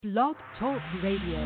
Blog Talk Radio.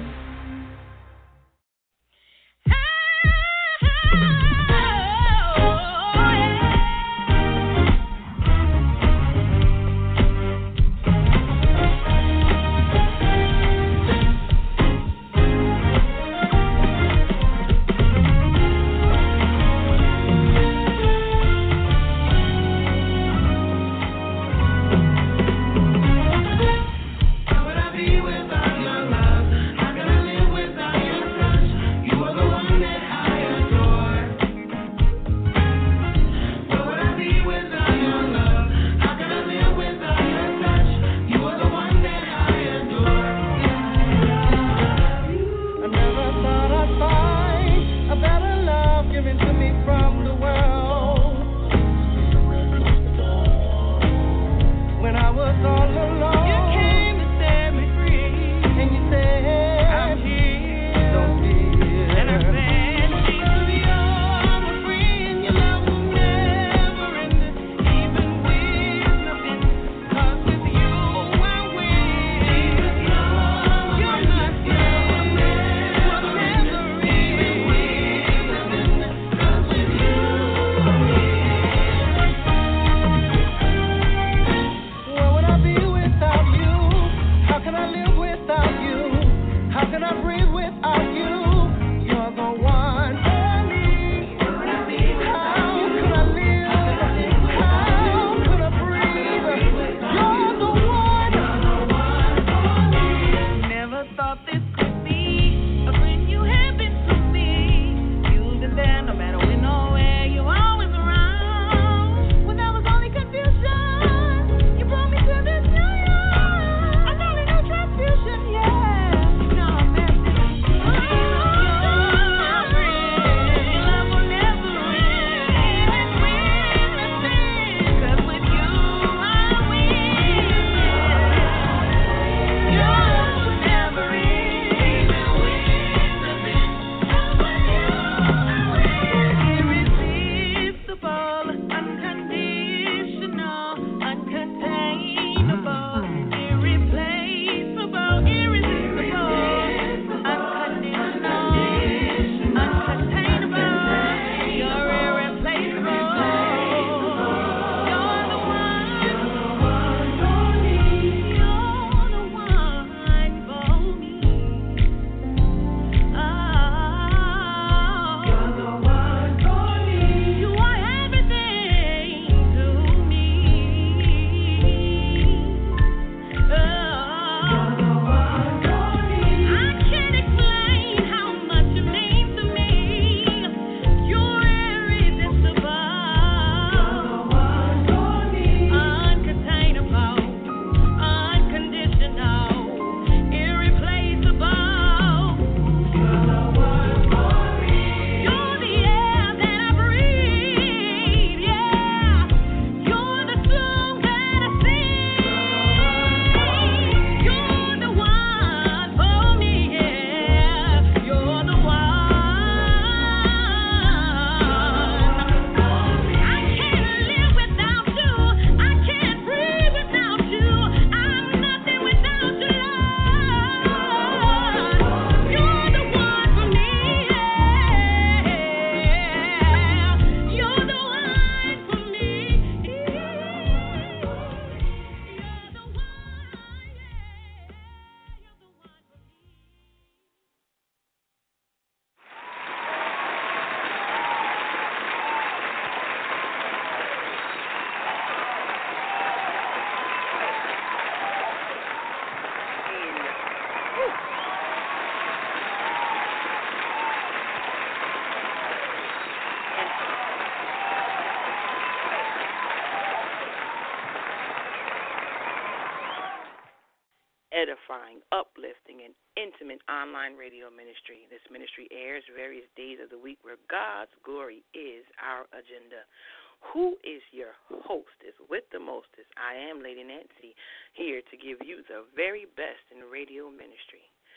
Edifying, uplifting, and intimate online radio ministry. This ministry airs various days of the week where God's glory is our agenda. Who is your hostess with the mostest? I am Lady Nancy, here to give you the very best in radio ministry.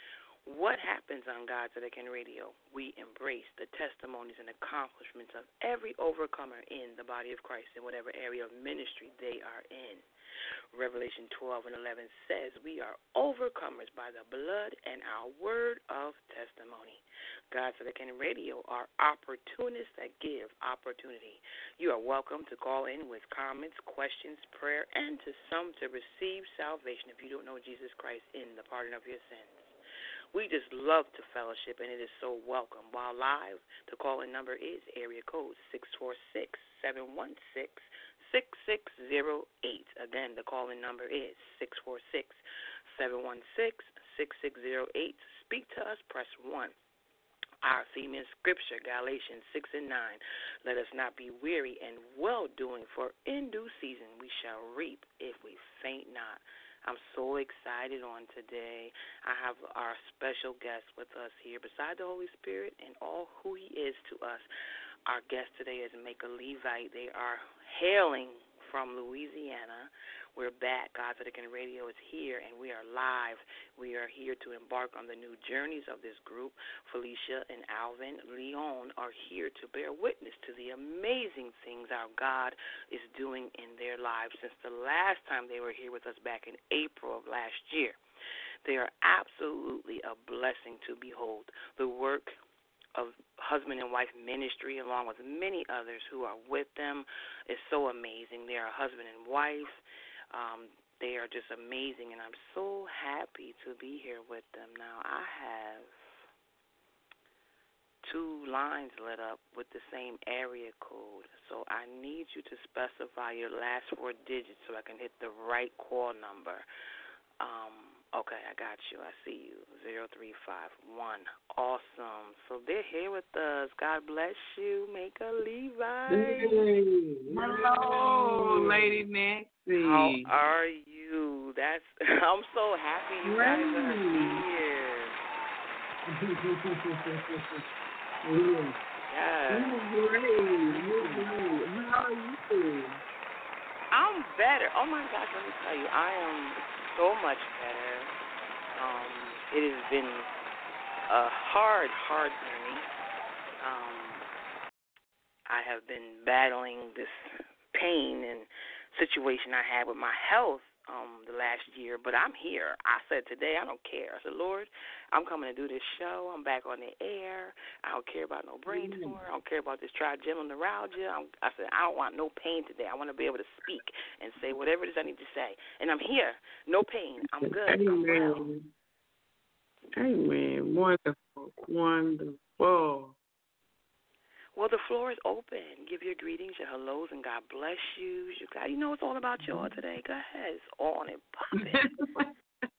What happens on God's Etiquette Radio? We embrace the testimonies and accomplishments of every overcomer in the body of Christ in whatever area of ministry they are in. Revelation 12 and 11 says we are overcomers by the blood and our word of testimony. God's Etiquette Radio are opportunists that give opportunity. You are welcome to call in with comments, questions, prayer, and to some to receive salvation if you don't know Jesus Christ in the pardon of your sins. We just love to fellowship, and it is so welcome. While live, the call-in number is area code 646-716-6608. Again, the call-in number is 646-716-6608. Speak to us, press 1. Our theme is Scripture, Galatians 6 and 9. Let us not be weary in well-doing, for in due season we shall reap if we faint not. I'm so excited on today. I have our special guest with us here. Beside the Holy Spirit and all who he is to us, our guest today is Maker Levite. They are hailing from Louisiana. We're back. God's Etiquette Radio is here, and we are live. We are here to embark on the new journeys of this group. Felicia and Alvin Leon are here to bear witness to the amazing things our God is doing in their lives since the last time they were here with us back in April of last year. They are absolutely a blessing to behold. The work of husband and wife ministry, along with many others who are with them, is so amazing. They are husband and wife. They are just amazing, and I'm so happy to be here with them. Now, I have 2 lines lit up with the same area code, so I need you to specify your last 4 digits so I can hit the right call number. Okay, I got you. I see you. 0351. Awesome. So they're here with us. God bless you. Maker Levi. Hey. Hello, Lady Nancy. How are you? I'm so happy you guys are here. Yes. How are you? I'm better. Oh my gosh, let me tell you, I am so much better. It has been a hard journey. I have been battling this pain and situation I had with my health the last year, but I'm here. I said today I don't care. I said, Lord, I'm coming to do this show. I'm back on the air. I don't care about no brain tumor. I don't care about this trigeminal neuralgia. I said, I don't want no pain today. I want to be able to speak and say whatever it is I need to say. And I'm here. No pain. I'm good. Amen. I'm well. Amen. Wonderful. Wonderful. Well, the floor is open. Give your greetings, your hellos, and God bless you. You know it's all about y'all today. Go ahead. It's on and popping.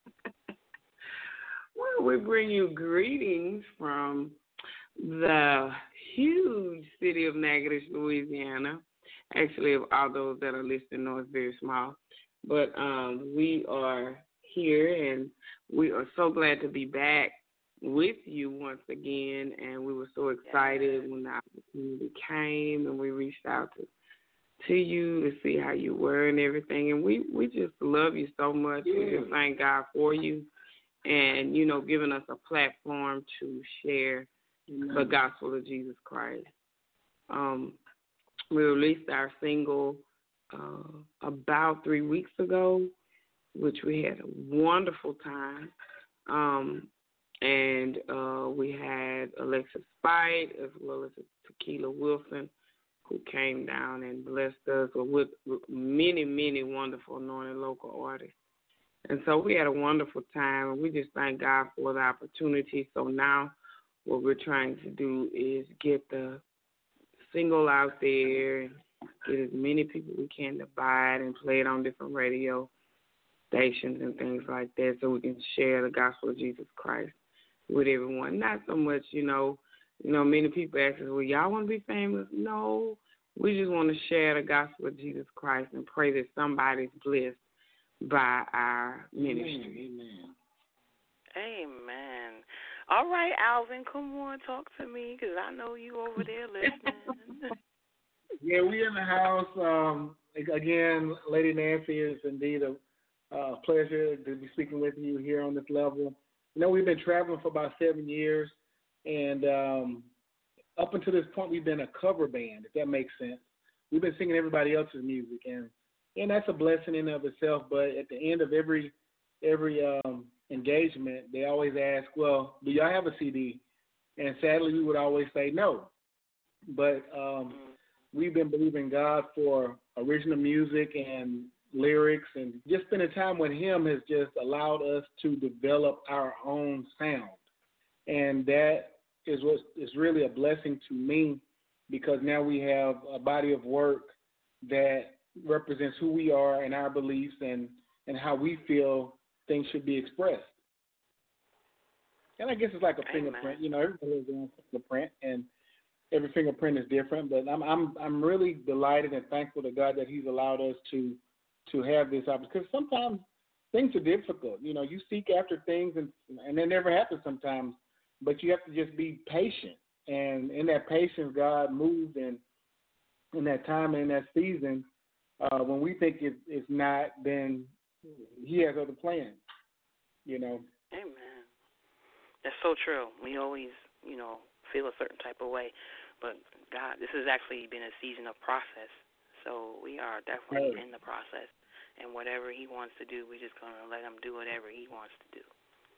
Well, we bring you greetings from the huge city of Natchitoches, Louisiana. Actually, of all those that are listening know it's very small. But we are here, and we are so glad to be back with you once again, and we were so excited when the opportunity came, and we reached out to you to see how you were and everything, and we just love you so much. We just thank God for you, and giving us a platform to share the gospel of Jesus Christ. We released our single about 3 weeks ago, which we had a wonderful time. And we had Alexis Spite as well as Tequila Wilson, who came down and blessed us with many, many wonderful anointed local artists. And so we had a wonderful time, and we just thank God for the opportunity. So now what we're trying to do is get the single out there and get as many people we can to buy it and play it on different radio stations and things like that so we can share the gospel of Jesus Christ with everyone. Not so much, many people ask us, well, y'all want to be famous? No, we just want to share the gospel of Jesus Christ and pray that somebody's blessed by our ministry. Amen. All right, Alvin, come on, talk to me, because I know you over there listening. Yeah, we in the house. Again, Lady Nancy, it's indeed a pleasure to be speaking with you here on this level. we've been traveling for about 7 years, and up until this point, we've been a cover band, if that makes sense. We've been singing everybody else's music, and that's a blessing in and of itself. But at the end of every engagement, they always ask, well, do y'all have a CD? And sadly, we would always say no. But we've been believing God for original music and lyrics, and just spending time with Him has just allowed us to develop our own sound. And that is what is really a blessing to me, because now we have a body of work that represents who we are and our beliefs and how we feel things should be expressed. And I guess it's like a fingerprint. Everybody has their own fingerprint, and every fingerprint is different. But I'm really delighted and thankful to God that He's allowed us to have this opportunity. Because sometimes things are difficult. You seek after things, and they never happen sometimes. But you have to just be patient. And in that patience, God moved in that time and in that season. When we think it's not, then He has other plans. Amen. That's so true. We always, feel a certain type of way. But God, this has actually been a season of process. So we are definitely in the process. And whatever He wants to do, we're just going to let Him do whatever He wants to do.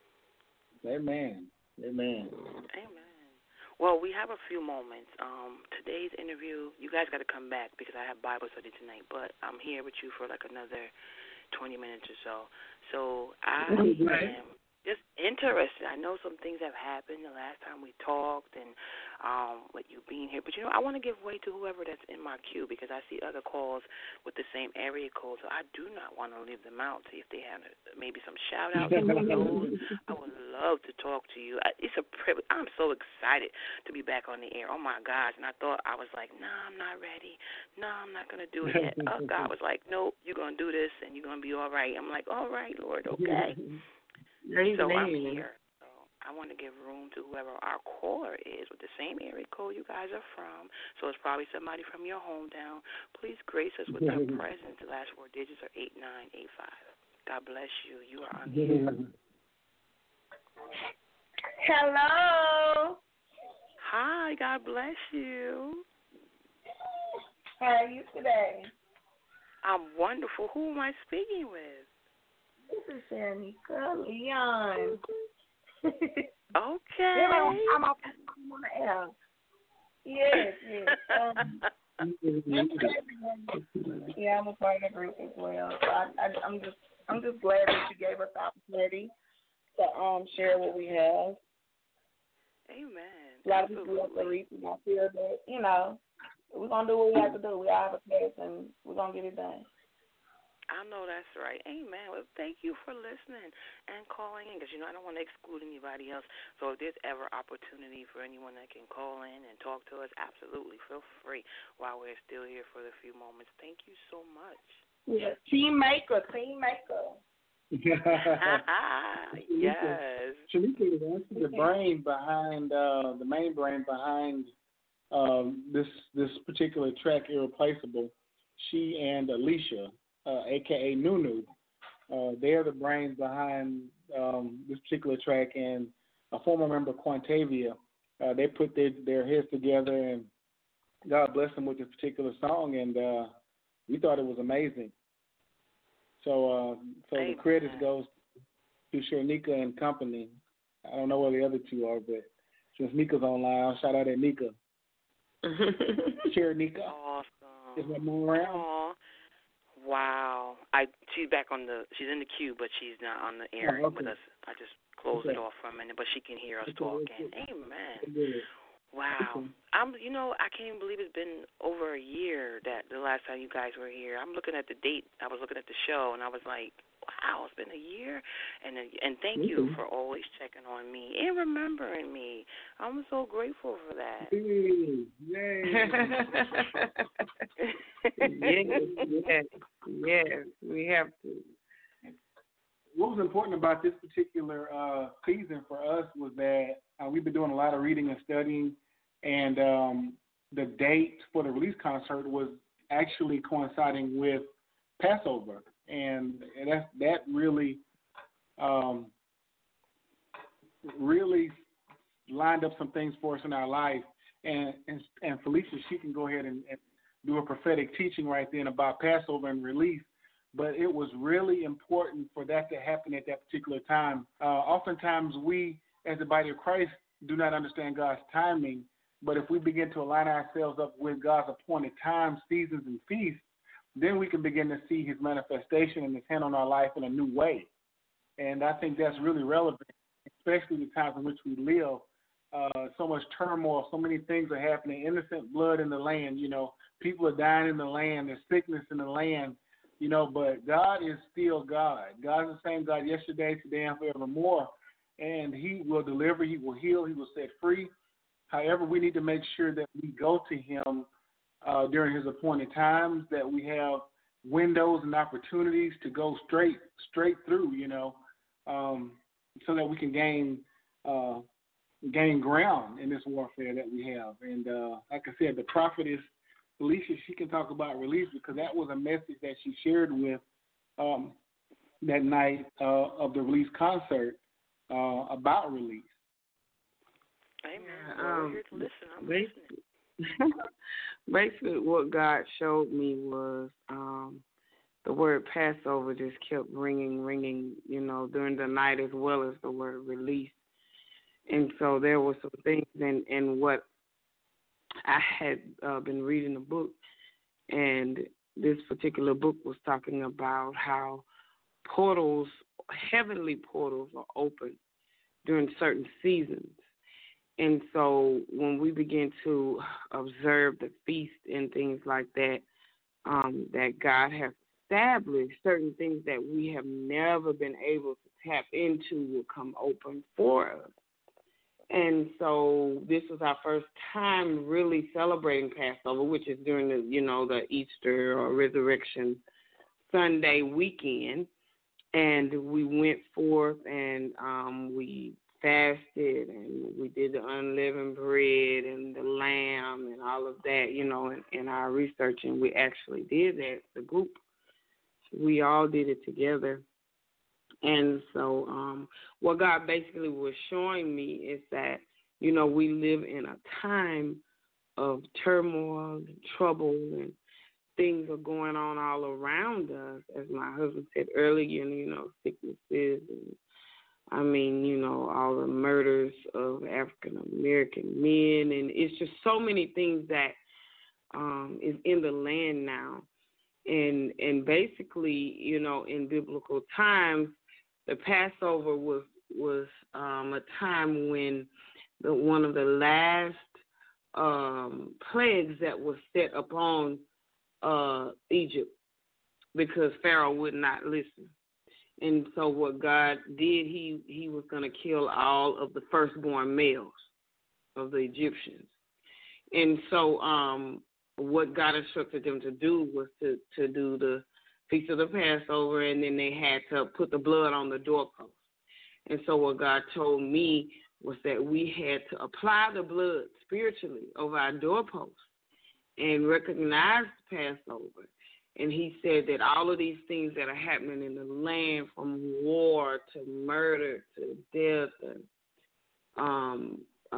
Amen. Amen. Well, we have a few moments. Today's interview, you guys got to come back because I have Bible study tonight. But I'm here with you for like another 20 minutes or so. So I am just interested. I know some things have happened the last time we talked and with you being here. But, I want to give way to whoever that's in my queue because I see other calls with the same area code. So I do not want to leave them out. See if they have maybe some shout-outs. I would love to talk to you. It's a privilege. I'm so excited to be back on the air. Oh, my gosh. And I thought I was like, I'm not ready. No, I'm not going to do it yet. Oh, God was like, nope, you're going to do this and you're going to be all right. I'm like, all right, Lord, okay. So I'm here. So I want to give room to whoever our caller is with the same area code you guys are from. So it's probably somebody from your hometown. Please grace us with your presence. The last 4 digits are 8985. God bless you. You are on the air. Hello. Hi. God bless you. How are you today? I'm wonderful. Who am I speaking with? This is Shanika Leon. Okay. I'm on the air. Yes. Yeah, I'm a part of the group as well. So I'm just glad that you gave us the opportunity to share what we have. Amen. A lot of people have to reach and I feel that, we're gonna do what we have to do. We all have a place and we're gonna get it done. I know that's right. Amen. Well, thank you for listening and calling in because, I don't want to exclude anybody else. So if there's ever opportunity for anyone that can call in and talk to us, absolutely feel free while we're still here for the few moments. Thank you so much. Yeah, team maker. Yes. Shanika is actually the brain behind, the main brain behind this particular track, Irreplaceable. She and Alicia, a.k.a. Nunu, they're the brains behind this particular track, and a former member, Quantavia, they put their heads together, and God bless them with this particular song, and we thought it was amazing. So the credit goes to Shanika and company. I don't know where the other two are, but since Nika's online, I'll shout out at Nika. Shanika. Awesome. Is that more around? Aww. Wow. She's in the queue, but she's not on the air with us. I just closed it off for a minute, but she can hear us talking. Amen. Wow. I can't even believe it's been over a year that the last time you guys were here. I'm looking at the date. I was looking at the show, and I was like, wow, it's been a year. And thank you for always checking on me and remembering me. I'm so grateful for that. Yay. Yes, we have to. What was important about this particular season for us was that we've been doing a lot of reading and studying, and the date for the release concert was actually coinciding with Passover, and that really really lined up some things for us in our life. And Felicia, she can go ahead and do a prophetic teaching right then about Passover and release. But it was really important for that to happen at that particular time. Oftentimes we, as the body of Christ, do not understand God's timing. But if we begin to align ourselves up with God's appointed times, seasons, and feasts, then we can begin to see his manifestation and his hand on our life in a new way. And I think that's really relevant, especially the times in which we live. So much turmoil, so many things are happening, innocent blood in the land, people are dying in the land, there's sickness in the land, but God is still God. God is the same God yesterday, today, and forevermore, and he will deliver, he will heal, he will set free. However, we need to make sure that we go to him during his appointed times, that we have windows and opportunities to go straight through, so that we can gain ground in this warfare that we have. And like I said, the prophetess Alicia, she can talk about release, because that was a message that she shared with that night of the release concert about release. Amen. We're here to listen. I'm listening. Basically, what God showed me was the word Passover just kept ringing, during the night, as well as the word release. And so there were some things in what I had been reading a book, and this particular book was talking about how portals, heavenly portals, are open during certain seasons. And so when we begin to observe the feast and things like that, that God has established, certain things that we have never been able to tap into will come open for us. And so this was our first time really celebrating Passover, which is during the, the Easter or Resurrection Sunday weekend. And we went forth and we fasted, and we did the unleavened bread and the lamb and all of that, in our research. And we actually did that, the group. We all did it together. And so what God basically was showing me is that, we live in a time of turmoil and trouble, and things are going on all around us. As my husband said earlier, sicknesses and, all the murders of African-American men. And it's just so many things that is in the land now. And basically, in biblical times, the Passover was a time when one of the last plagues that was set upon Egypt, because Pharaoh would not listen. And so what God did, he was going to kill all of the firstborn males of the Egyptians. And so what God instructed them to do was to do the Feast of the Passover, and then they had to put the blood on the doorpost. And so what God told me was that we had to apply the blood spiritually over our doorposts and recognize the Passover. And he said that all of these things that are happening in the land, from war to murder to death and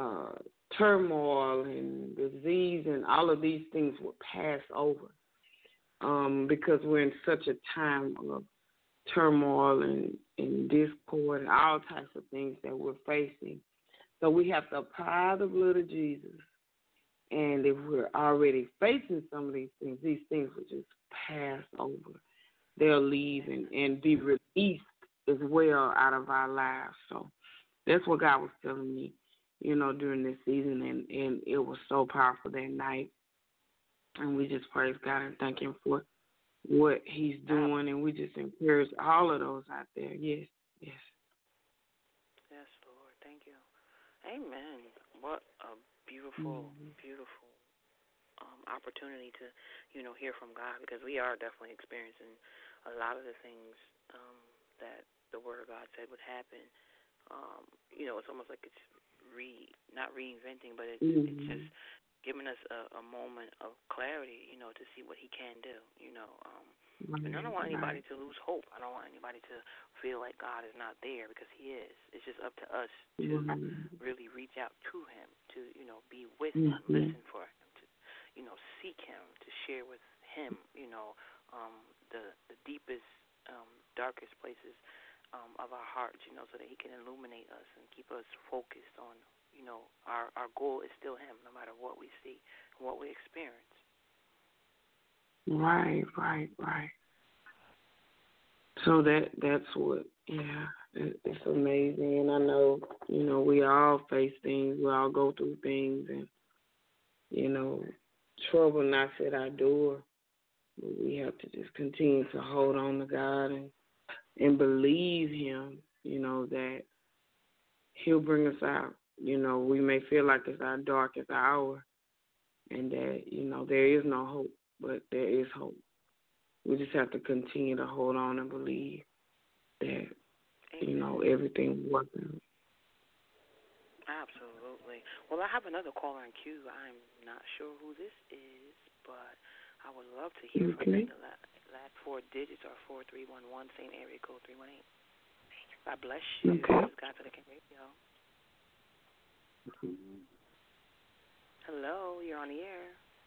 turmoil and disease, and all of these things will pass over, because we're in such a time of turmoil and discord and all types of things that we're facing. So we have to apply the blood of Jesus. And if we're already facing some of these things will just pass over. They'll leave and be released as well out of our lives. So that's what God was telling me, during this season. And it was so powerful that night. And we just praise God and thank him for what he's doing. And we just encourage all of those out there. Yes. Yes, Lord. Thank you. Amen. What a beautiful, beautiful opportunity to, hear from God, because we are definitely experiencing a lot of the things that the Word of God said would happen. It's almost like it's not reinventing, but it's just giving us a moment of clarity, to see what he can do, And I don't want anybody to lose hope. I don't want anybody to feel like God is not there, because He is. It's just up to us to really reach out to Him, to, be with Him, listen for Him, to, seek Him, to share with Him, the deepest, darkest places of our hearts, so that He can illuminate us and keep us focused on, our goal is still Him, no matter what we see, what we experience. Right. So that's what, it's amazing. And I know, we all face things, we all go through things, and, trouble knocks at our door. But we have to just continue to hold on to God and believe Him, that He'll bring us out. We may feel like it's our darkest hour and that, there is no hope, but there is hope. We just have to continue to hold on and believe that, everything will work out. Absolutely. Well, I have another caller in queue. I'm not sure who this is, but I would love to hear from you. The last 4 digits are 4311, same area code 318. God bless you. Okay. This is God King Radio. Hello, you're on the air.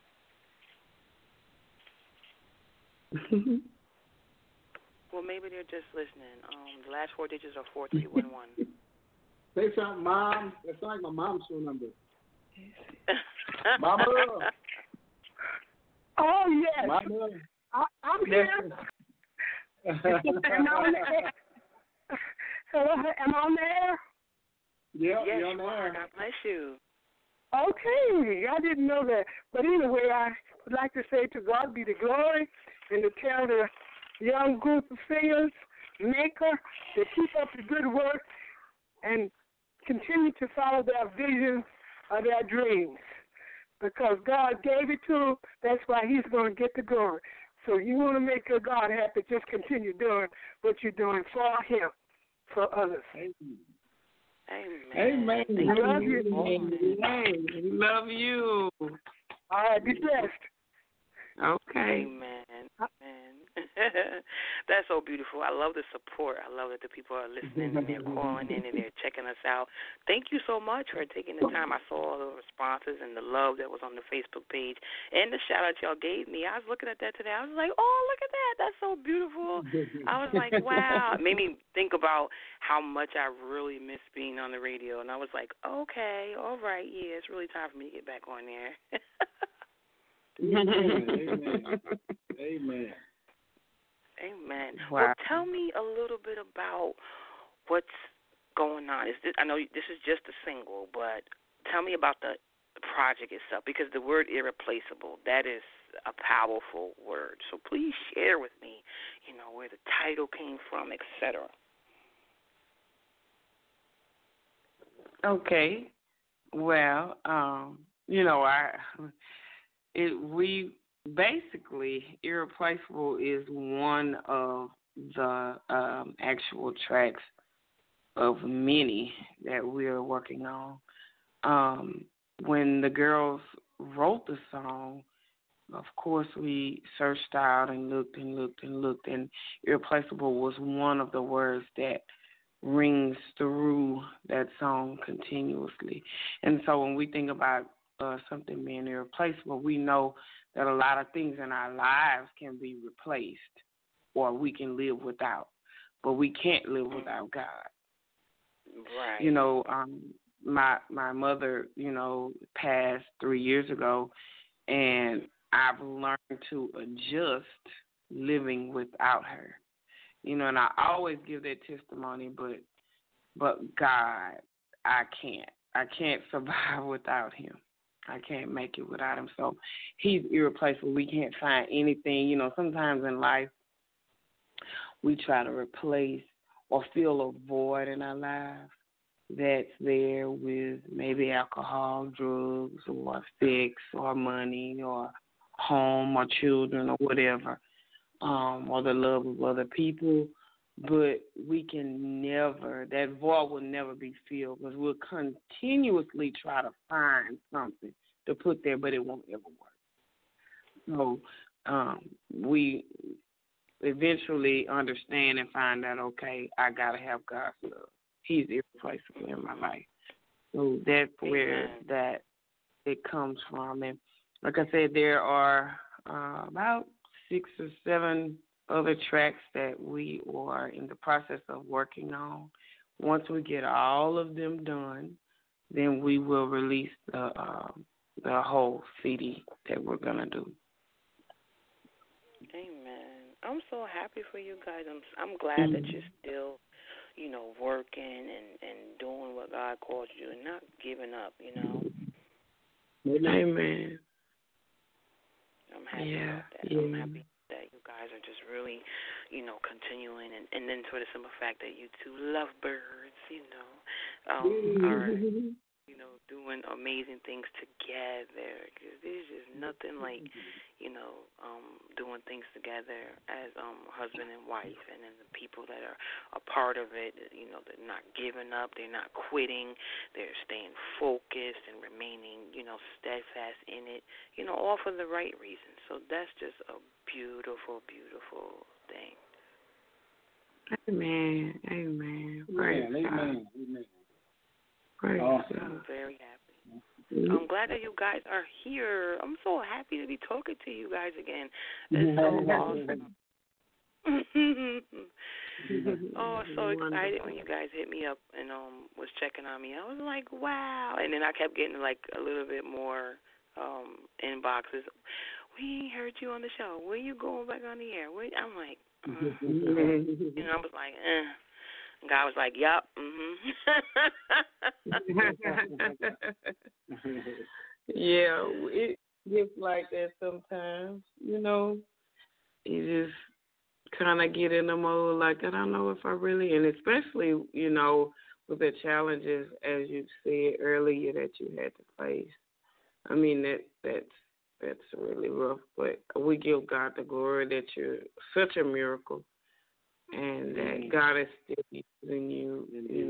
Well, maybe they're just listening. The last 4 digits are 4311. Say something, Mom. That's like my mom's phone number. Mama. Oh, yes. Mama. I'm here. Am I on the air? Hello, am I on the air? Yeah, yes, you're on the air. God bless you. Okay, I didn't know that. But anyway, I would like to say to God be the glory, and to tell the young group of singers, Maker, to keep up the good work and continue to follow their visions or their dreams. Because God gave it to them, that's why He's going to get the glory. So you want to make your God happy, just continue doing what you're doing for Him, for others. Amen. Amen. I love you. Amen. We love you. All right, be blessed. Okay. Amen. That's so beautiful. I love the support. I love that the people are listening and they're calling in and they're checking us out. Thank you so much for taking the time. I saw all the responses and the love that was on the Facebook page and the shout out y'all gave me. I was looking at that today. I was like, oh, look at that. That's so beautiful. I was like, wow. It made me think about how much I really miss being on the radio. And I was like, okay, all right, yeah, it's really time for me to get back on there. Amen. Amen. Wow. Well, tell me a little bit about what's going on. I know this is just a single, but tell me about the project itself, because the word irreplaceable, that is a powerful word. So please share with me, where the title came from, etc. Okay. Well, we basically, Irreplaceable is one of the actual tracks of many that we're working on. When the girls wrote the song, of course we searched out and looked, and Irreplaceable was one of the words that rings through that song continuously. And so when we think about something being irreplaceable, we know that a lot of things in our lives can be replaced or we can live without, but we can't live without God. Right. My mother, passed 3 years ago, and I've learned to adjust living without her. And I always give that testimony, but God, I can't survive without Him. I can't make it without Him. So He's irreplaceable. We can't find anything. Sometimes in life we try to replace or fill a void in our lives that's there with maybe alcohol, drugs, or sex, or money, or home, or children, or whatever, or the love of other people. But we can never, that void will never be filled, because we'll continuously try to find something to put there, but it won't ever work. So we eventually understand and find out, okay, I got to have God's love. He's irreplaceable in my life. So that's where that it comes from. And like I said, there are about 6 or 7 other tracks that we are in the process of working on. Once we get all of them done, then we will release the whole CD that we're gonna do. Amen. I'm so happy for you guys. I'm glad that you're still, working and doing what God called you and not giving up. Amen. I'm happy about that. Yeah. I'm happy that you guys are just really, continuing, and then for the simple fact that you two love birds, are, doing amazing things together. Cause there's just nothing like, doing things together as husband and wife, and then the people that are a part of it, they're not giving up, they're not quitting, they're staying focused and remaining, steadfast in it, all for the right reasons. So that's just a beautiful, beautiful thing. Amen. Amen. Amen. Praise God. I'm very happy. I'm glad that you guys are here. I'm so happy to be talking to you guys again. It's so awesome. Oh, so excited when you guys hit me up and was checking on me. I was like, wow. And then I kept getting like a little bit more inboxes. We ain't heard you on the show. When you going back on the air? I'm like, I was like, And God was like, yup, Yeah, it gets like that sometimes, You just kind of get in the mode like, I don't know if I really, and especially, with the challenges, as you said earlier, that you had to face. I mean, that's really rough, but we give God the glory that you're such a miracle. And that God is still using you,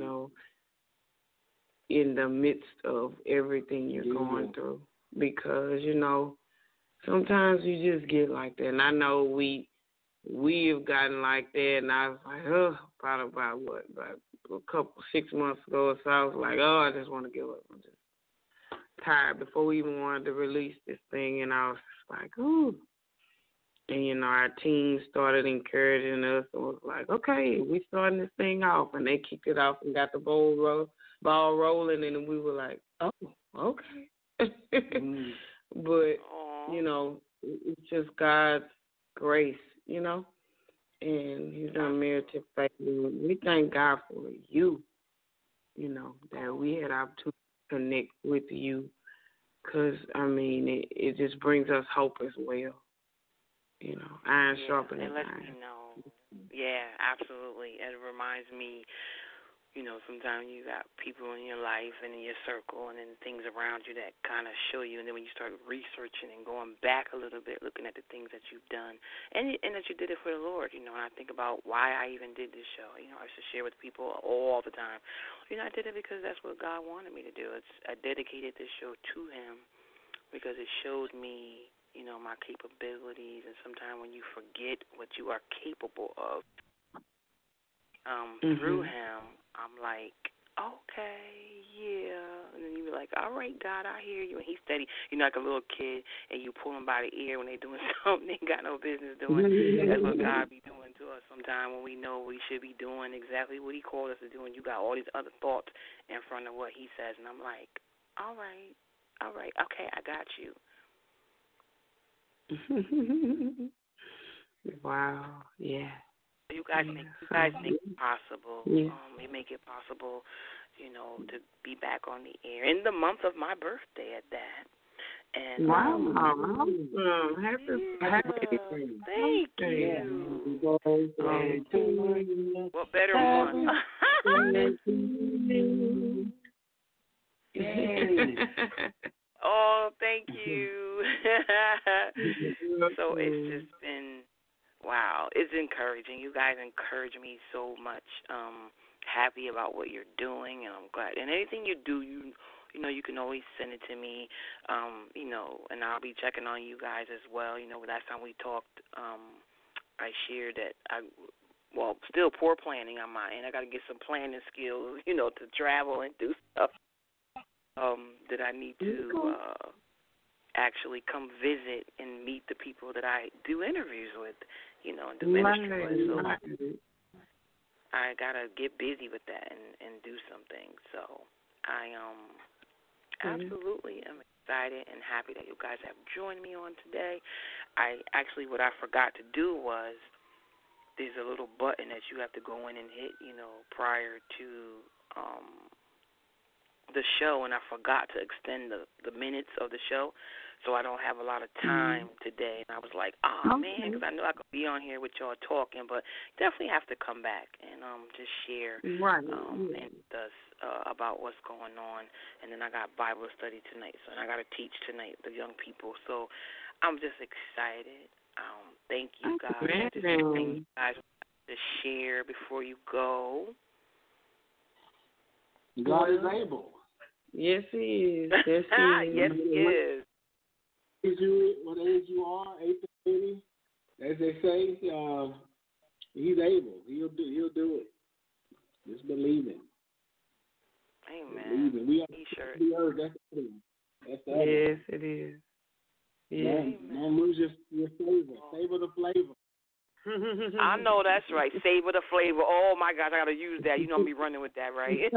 in the midst of everything you're going through. Because, sometimes you just get like that. And I know we have gotten like that. And I was like, about a couple, 6 months ago or so, I was like, I just want to give up. I'm just tired. Before we even wanted to release this thing, and I was just like, ooh. And, our team started encouraging us and was like, okay, we starting this thing off. And they kicked it off and got the ball rolling, and we were like, oh, okay. But, it's just God's grace, and He's unmerited favor. We thank God for you, that we had opportunity to connect with you because, it just brings us hope as well. Iron sharpening iron. Let me know. Yeah, absolutely. It reminds me, sometimes you got people in your life and in your circle and then things around you that kind of show you. And then when you start researching and going back a little bit, looking at the things that you've done and that you did it for the Lord, and I think about why I even did this show. I used to share with people all the time. I did it because that's what God wanted me to do. I dedicated this show to Him because it showed me my capabilities, and sometimes when you forget what you are capable of through Him, I'm like, okay, yeah. And then you be like, all right, God, I hear you. And He's steady. Like a little kid, and you pull them by the ear when they're doing something they got no business doing. That's what God be doing to us sometimes when we know we should be doing exactly what He called us to do, and you got all these other thoughts in front of what He says. And I'm like, all right, okay, I got you. Wow, yeah. You guys make it possible. Yeah. You make it possible, to be back on the air in the month of my birthday at that. And wow, happy thank you. What better one? Oh, thank you. So it's just been, wow, it's encouraging. You guys encourage me so much. Happy about what you're doing, and I'm glad. And anything you do, you can always send it to me, and I'll be checking on you guys as well. Last time we talked, I shared that still poor planning on my end. I got to get some planning skills, to travel and do stuff that I need to actually come visit and meet the people that I do interviews with, in the ministry. So I got to get busy with that and do some things. So I absolutely am excited and happy that you guys have joined me on today. What I forgot to do was there's a little button that you have to go in and hit, prior to the show, and I forgot to extend the minutes of the show, so I don't have a lot of time today. And I was like, man, because I know I could be on here with y'all talking, but definitely have to come back and just share and about what's going on. And then I got Bible study tonight, and I got to teach tonight the young people. So I'm just excited. Thank you guys. Just anything you guys want to share before you go. God is able. Yes, He is. Yes, He is. Yes, He is. What age you are, 8 to 80, as they say, He's able. He'll do it. Just believe Him. Amen. Believe Him. We are the earth. That's the other. Yes, it is. Yeah. Don't lose your flavor. Savor the flavor. I know that's right. Savor the flavor. Oh, my gosh, I got to use that. You know me running with that, right?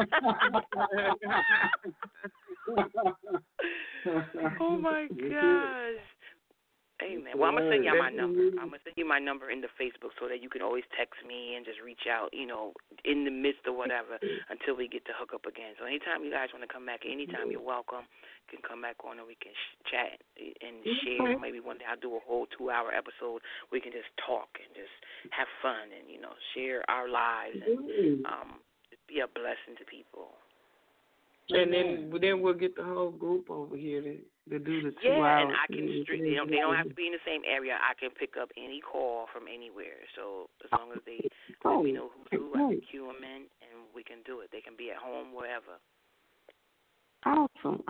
Oh, my gosh. Amen. Well, I'm going to send you my number. I'm going to send you my number in the Facebook so that you can always text me and just reach out, in the midst of whatever until we get to hook up again. So anytime you guys want to come back, anytime you're welcome, you can come back on and we can chat and share. Maybe one day I'll do a whole 2-hour episode. We can just talk and just have fun and, share our lives and be a blessing to people. And then we'll get the whole group over here to do the 2 hours. Yeah, and I can they don't have to be in the same area. I can pick up any call from anywhere. So as long as they let me know who I can cue them in, and we can do it. They can be at home, wherever. Awesome.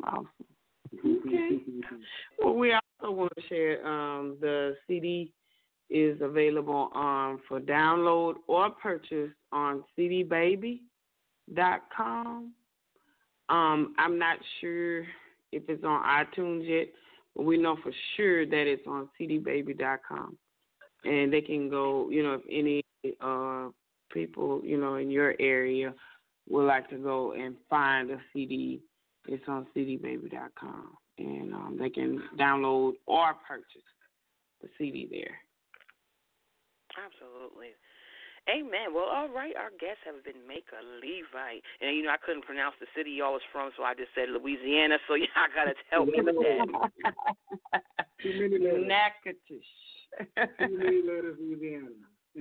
Okay. Well, we also want to share the CD is available for download or purchase on cdbaby.com. I'm not sure if it's on iTunes yet, but we know for sure that it's on cdbaby.com. And they can go, if any people, in your area would like to go and find a CD, it's on cdbaby.com. And they can download or purchase the CD there. Absolutely. Amen. Well, all right. Our guests have been Maker Levite. And, I couldn't pronounce the city y'all was from, so I just said Louisiana. So, y'all got to help me with that. Too many letters. Natchitoches. Too many letters, Louisiana.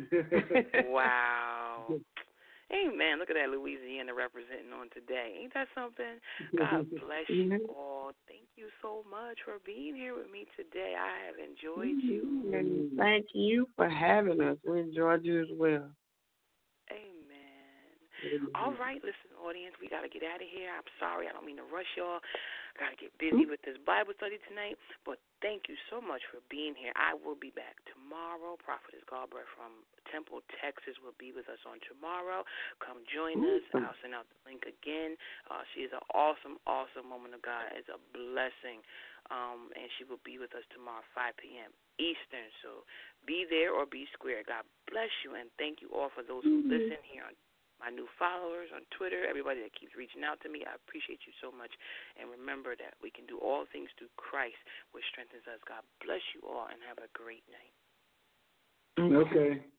Wow. Amen. Look at that Louisiana representing on today. Ain't that something? God bless you all. Thank you so much for being here with me today. I have enjoyed you. And thank you for having us. We enjoyed you as well. Amen. All right, listen, audience, we got to get out of here. I'm sorry. I don't mean to rush y'all. Got to get busy with this Bible study tonight. But thank you so much for being here. I will be back tomorrow. Prophetess Galbraith from Temple, Texas will be with us on tomorrow. Come join us. I'll send out the link again. She is an awesome, awesome woman of God. It's a blessing. And she will be with us tomorrow, 5 p.m. Eastern. So be there or be square. God bless you. And thank you all for those who listen here on my new followers on Twitter, everybody that keeps reaching out to me. I appreciate you so much. And remember that we can do all things through Christ, which strengthens us. God bless you all and have a great night. Okay.